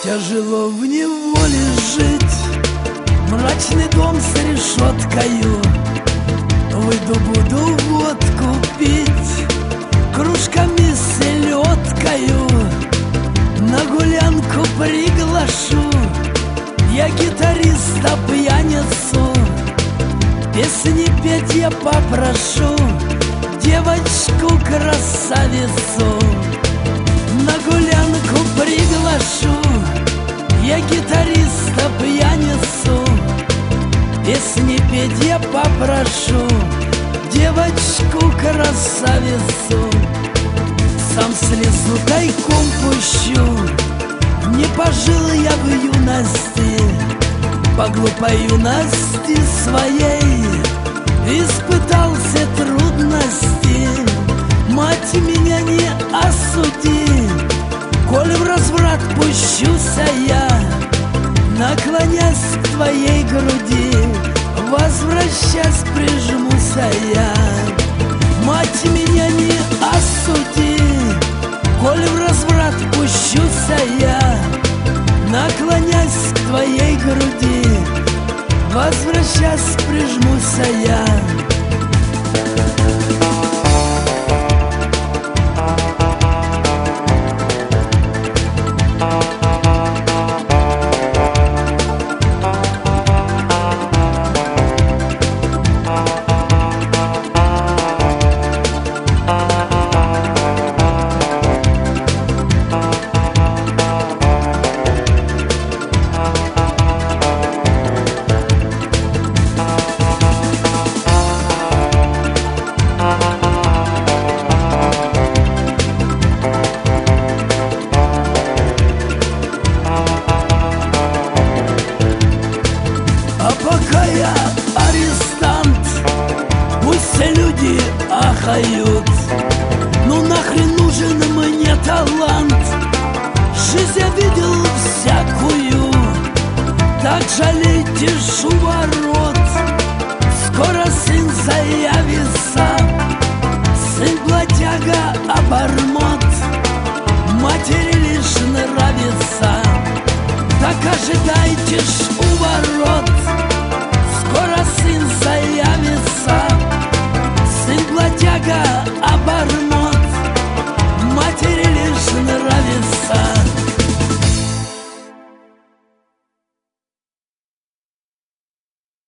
Тяжело в неволе жить, мрачный дом с решеткою. Выйду, буду водку пить, кружками с селедкою. На гулянку приглашу я гитариста пьяницу. Песни петь я попрошу девочку-красавицу. На гулянку приглашу я гитариста пьяницу. Песни петь я попрошу девочку-красавицу. Сам слезу тайком пущу, не пожил я в юности. По глупой юности своей испытал все трудности. Мать, меня не осуди, коль в разврат пущуся я, наклонясь к твоей груди, возвращаясь, прижмуся я. Мать, меня не осуди, коль в разврат пущуся я, наклонясь к твоей груди, возвращаясь, прижмуся я. Пока я арестант, пусть люди ахают. Ну нахрен нужен мне талант? Жизнь я видел всякую, так жалейте шуворот.